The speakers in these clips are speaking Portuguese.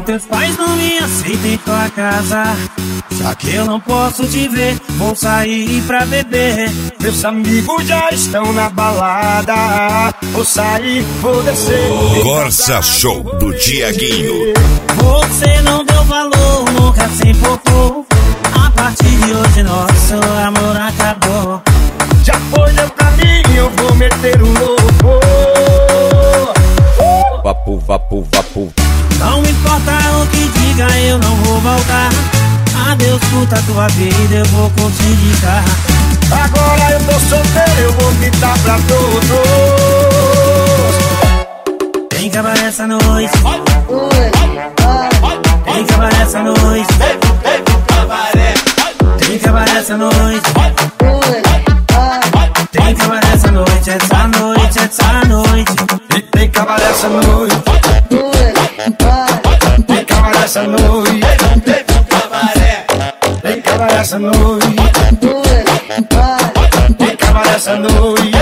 Teus pais não me aceitam em tua casa, já que eu não posso te ver, vou sair pra beber. Meus amigos já estão na balada, vou sair, vou descer. Corsa Show do Tiaguinho. Você não deu valor, nunca se importou. A partir de hoje nosso amor acabou. Já foi, deu pra mim, eu vou meter o louco. Vapo, vapo, vapo. Não importa o que diga, eu não vou voltar. Adeus, puta tua vida, eu vou curtir de cá. Agora eu tô solteiro, eu vou gritar pra todos. Tem que acabar essa noite. Tem que acabar essa noite. Tem que acabar essa noite. Tem que acabar essa noite, essa noite, essa noite. E tem que acabar essa noite. Tem que acabar essa noite. Tem que acabar essa noite. Tem que acabar essa noite.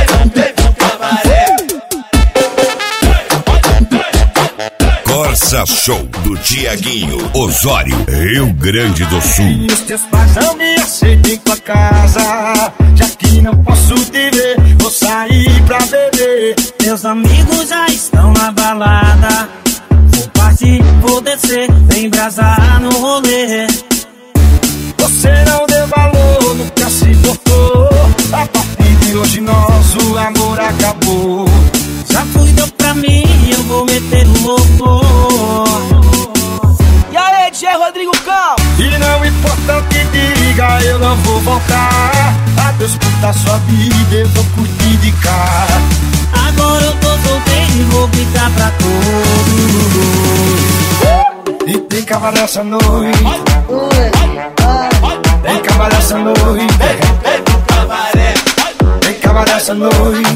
Corsa Show do Tiaguinho, Osório, Rio Grande do Sul. Os teus pais não me aceitam em tua casa, já que não posso te ver, vou sair pra beber. Meus amigos já estão na balada, vou partir, vou descer, vem brasar no rolê. Você não deu valor, nunca se importou. A partir de hoje nosso amor acabou. Já fui, deu pra mim, eu vou meter o louco. E aí, DJ Rodrigo Campos? E não importa o que diga, eu não vou voltar. Adeus, puta sua vida, eu vou curtir de cá. Agora eu tô solteiro e vou gritar pra todos. E tem que acabar essa noite. Tem que acabar essa noite. Tem que acabar essa noite.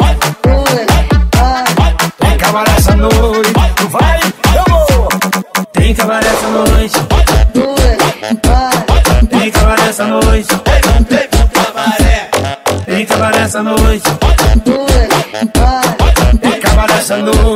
Tem que acabar essa noite. Tu vai, eu vou. Tem que acabar essa noite. Tem que acabar essa noite. Tem que acabar essa noite. Tem que acabar essa noite.